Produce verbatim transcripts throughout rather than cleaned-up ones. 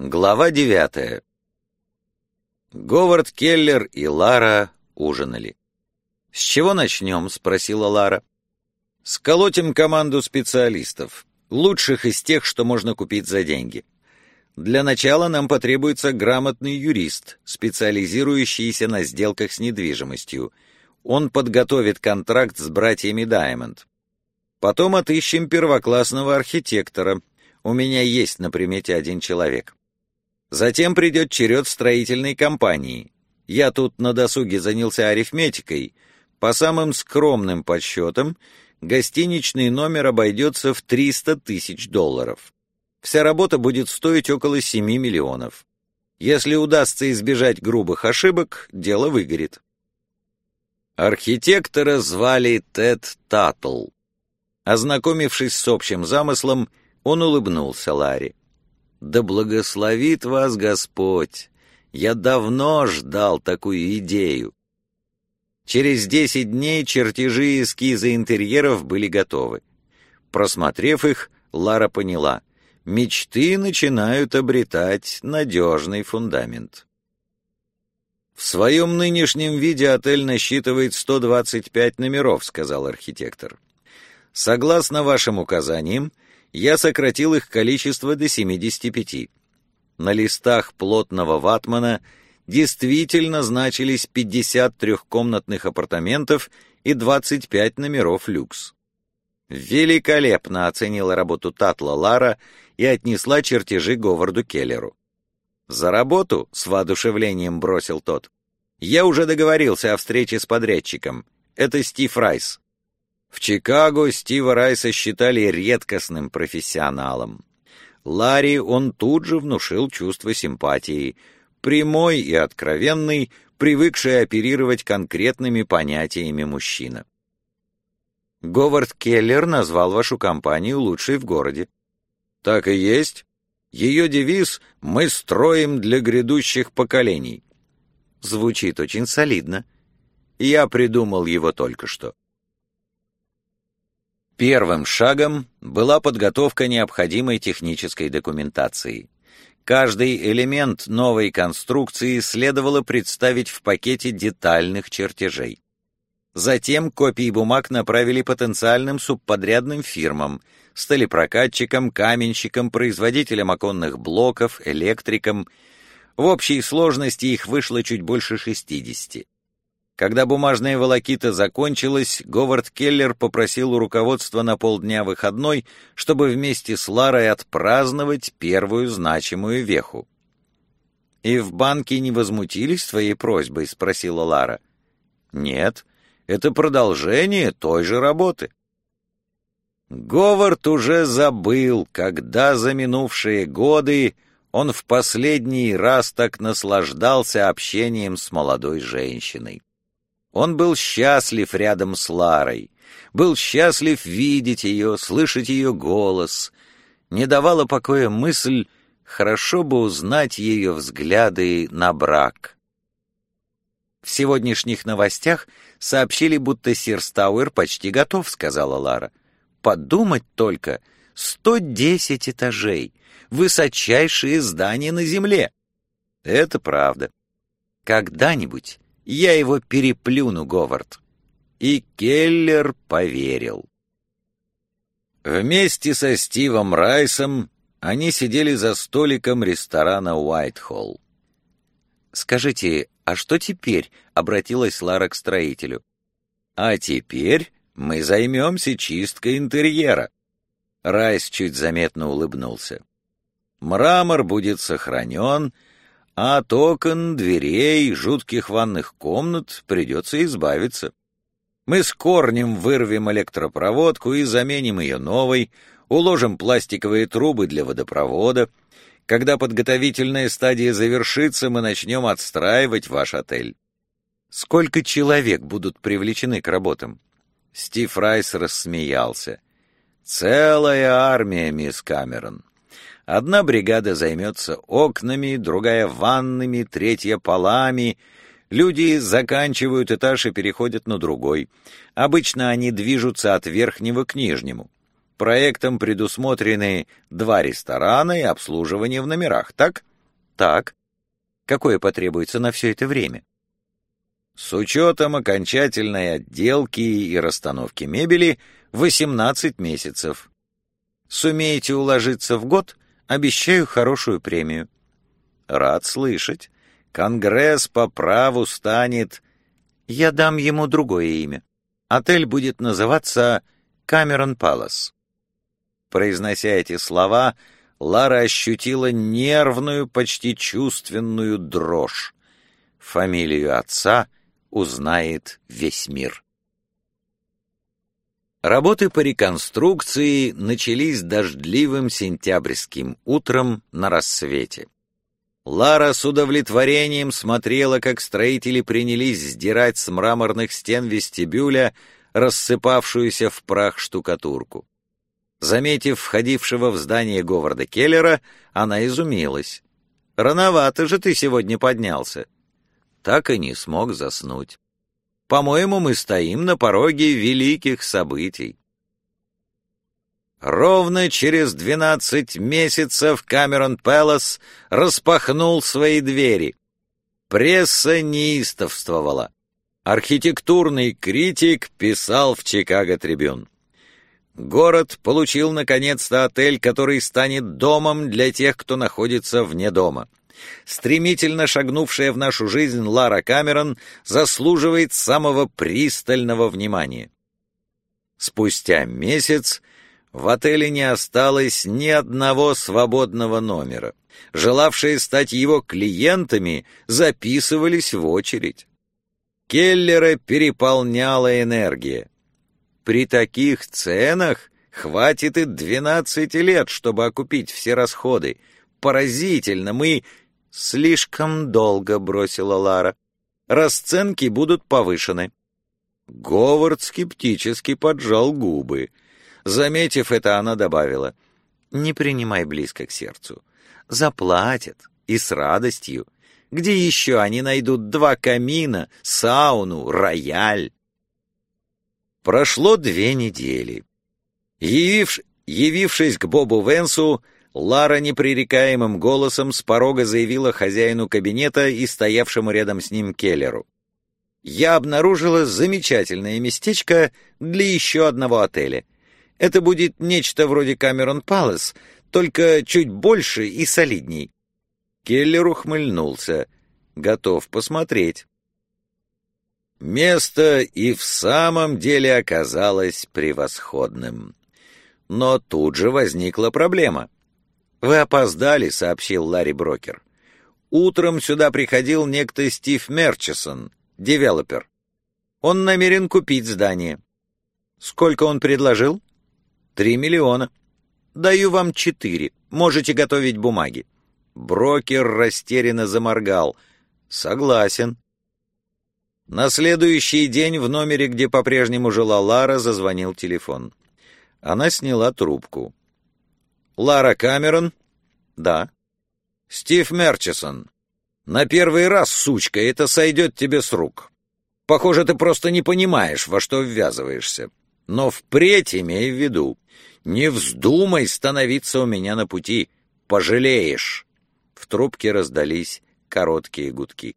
Глава девятая. Говард Келлер и Лара ужинали. «С чего начнем?» — спросила Лара. «Сколотим команду специалистов, лучших из тех, что можно купить за деньги. Для начала нам потребуется грамотный юрист, специализирующийся на сделках с недвижимостью. Он подготовит контракт с братьями Даймонд. Потом отыщем первоклассного архитектора. У меня есть на примете один человек. Затем придет черед строительной компании. Я тут на досуге занялся арифметикой. По самым скромным подсчетам, гостиничный номер обойдется в триста тысяч долларов. Вся работа будет стоить около семи миллионов. Если удастся избежать грубых ошибок, дело выгорит». Архитектора звали Тед Таттл. Ознакомившись с общим замыслом, он улыбнулся Ларе. «Да благословит вас Господь! Я давно ждал такую идею». Через десять дней чертежи и эскизы интерьеров были готовы. Просмотрев их, Лара поняла — мечты начинают обретать надежный фундамент. «В своем нынешнем виде отель насчитывает сто двадцать пять номеров», — сказал архитектор. «Согласно вашим указаниям, я сократил их количество до семидесяти пяти. На листах плотного ватмана действительно значились пятьдесят трехкомнатных апартаментов и двадцать пять номеров люкс». «Великолепно!» — оценила работу Таттла Лара и отнесла чертежи Говарду Келлеру. «За работу?» — с воодушевлением бросил тот. «Я уже договорился о встрече с подрядчиком. Это Стив Райс». В Чикаго Стива Райса считали редкостным профессионалом. Ларе он тут же внушил чувство симпатии, прямой и откровенный, привыкший оперировать конкретными понятиями мужчина. «Говард Келлер назвал вашу компанию лучшей в городе». «Так и есть. Ее девиз «Мы строим для грядущих поколений». Звучит очень солидно. Я придумал его только что. Первым шагом была подготовка необходимой технической документации. Каждый элемент новой конструкции следовало представить в пакете детальных чертежей. Затем копии бумаг направили потенциальным субподрядным фирмам, сталепрокатчикам, каменщикам, производителям оконных блоков, электрикам. В общей сложности их вышло чуть больше шестидесяти. Когда бумажная волокита закончилась, Говард Келлер попросил у руководства на полдня выходной, чтобы вместе с Ларой отпраздновать первую значимую веху. «И в банке не возмутились твоей просьбой?» — спросила Лара. «Нет, это продолжение той же работы». Говард уже забыл, когда за минувшие годы он в последний раз так наслаждался общением с молодой женщиной. Он был счастлив рядом с Ларой, был счастлив видеть ее, слышать ее голос. Не давала покоя мысль, хорошо бы узнать ее взгляды на брак. «В сегодняшних новостях сообщили, будто Сирстауэр почти готов», — сказала Лара. «Подумать только, сто десять этажей, высочайшие здания на земле». «Это правда. Когда-нибудь я его переплюну, Говард». И Келлер поверил. Вместе со Стивом Райсом они сидели за столиком ресторана «Уайтхолл». «Скажите, а что теперь?» — обратилась Лара к строителю. «А теперь мы займемся чисткой интерьера». Райс чуть заметно улыбнулся. «Мрамор будет сохранен, а от окон, дверей, жутких ванных комнат придется избавиться. Мы с корнем вырвем электропроводку и заменим ее новой, уложим пластиковые трубы для водопровода. Когда подготовительная стадия завершится, мы начнем отстраивать ваш отель». «Сколько человек будут привлечены к работам?» Стив Райс рассмеялся. «Целая армия, мисс Камерон. Одна бригада займется окнами, другая — ваннами, третья — полами. Люди заканчивают этаж и переходят на другой. Обычно они движутся от верхнего к нижнему. Проектом предусмотрены два ресторана и обслуживание в номерах, так? Так. Какое потребуется на все это время? С учетом окончательной отделки и расстановки мебели восемнадцать месяцев. Сумеете уложиться в год, обещаю хорошую премию. Рад слышать. Конгресс по праву станет... Я дам ему другое имя. Отель будет называться Камерон Палас. Произнося эти слова, Лара ощутила нервную, почти чувственную дрожь. Фамилию отца узнает весь мир. Работы по реконструкции начались дождливым сентябрьским утром на рассвете. Лара с удовлетворением смотрела, как строители принялись сдирать с мраморных стен вестибюля рассыпавшуюся в прах штукатурку. Заметив входившего в здание Говарда Келлера, она изумилась. «Рановато же ты сегодня поднялся». Так и не смог заснуть. «По-моему, мы стоим на пороге великих событий». Ровно через двенадцать месяцев Камерон Пэлас распахнул свои двери. Пресса неистовствовала. Архитектурный критик писал в «Чикаго Трибюн». Город получил наконец-то отель, который станет домом для тех, кто находится вне дома. Стремительно шагнувшая в нашу жизнь Лара Камерон заслуживает самого пристального внимания. Спустя месяц в отеле не осталось ни одного свободного номера. Желавшие стать его клиентами записывались в очередь. Келлера переполняла энергия. При таких ценах хватит и двенадцати лет, чтобы окупить все расходы. Поразительно, мы... Слишком долго, бросила Лара. Расценки будут повышены. Говард скептически поджал губы. Заметив это, она добавила: «Не принимай близко к сердцу. Заплатят, и с радостью. Где еще они найдут два камина, сауну, рояль?» Прошло две недели. Явивш... Явившись к Бобу Венсу, Лара непререкаемым голосом с порога заявила хозяину кабинета и стоявшему рядом с ним Келлеру: «Я обнаружила замечательное местечко для еще одного отеля. Это будет нечто вроде Камерон Палас, только чуть больше и солидней». Келлер ухмыльнулся. «Готов посмотреть». Место и в самом деле оказалось превосходным. Но тут же возникла проблема. «Вы опоздали», — сообщил Ларри Брокер. «Утром сюда приходил некто Стив Мерчисон, девелопер. Он намерен купить здание». «Сколько он предложил?» «Три миллиона». «Даю вам четыре. Можете готовить бумаги». Брокер растерянно заморгал. «Согласен». На следующий день в номере, где по-прежнему жила Лара, зазвонил телефон. Она сняла трубку. «Лара Камерон?» «Да». «Стив Мерчисон. На первый раз, сучка, это сойдет тебе с рук. Похоже, ты просто не понимаешь, во что ввязываешься. Но впредь имей в виду, не вздумай становиться у меня на пути. Пожалеешь». В трубке раздались короткие гудки.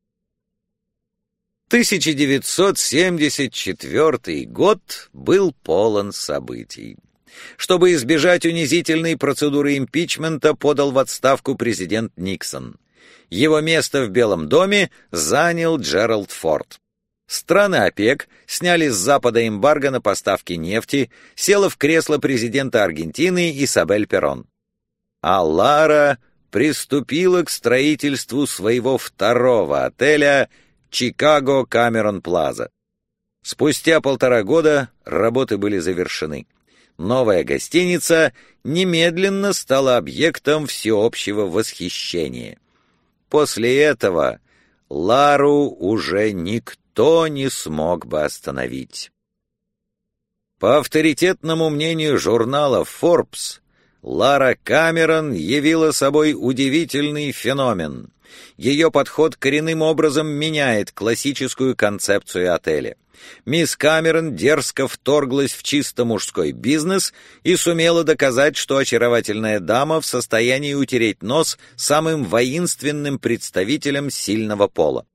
тысяча девятьсот семьдесят четвёртый год был полон событий. Чтобы избежать унизительной процедуры импичмента, подал в отставку президент Никсон. Его место в Белом доме занял Джеральд Форд. Страны ОПЕК сняли с Запада эмбарго на поставки нефти, села в кресло президента Аргентины Исабель Перон. А Лара приступила к строительству своего второго отеля «Чикаго Камерон Плаза». Спустя полтора года работы были завершены. Новая гостиница немедленно стала объектом всеобщего восхищения. После этого Лару уже никто не смог бы остановить. По авторитетному мнению журнала Forbes, Лара Камерон явила собой удивительный феномен. Ее подход коренным образом меняет классическую концепцию отеля. Мисс Камерон дерзко вторглась в чисто мужской бизнес и сумела доказать, что очаровательная дама в состоянии утереть нос самым воинственным представителям сильного пола.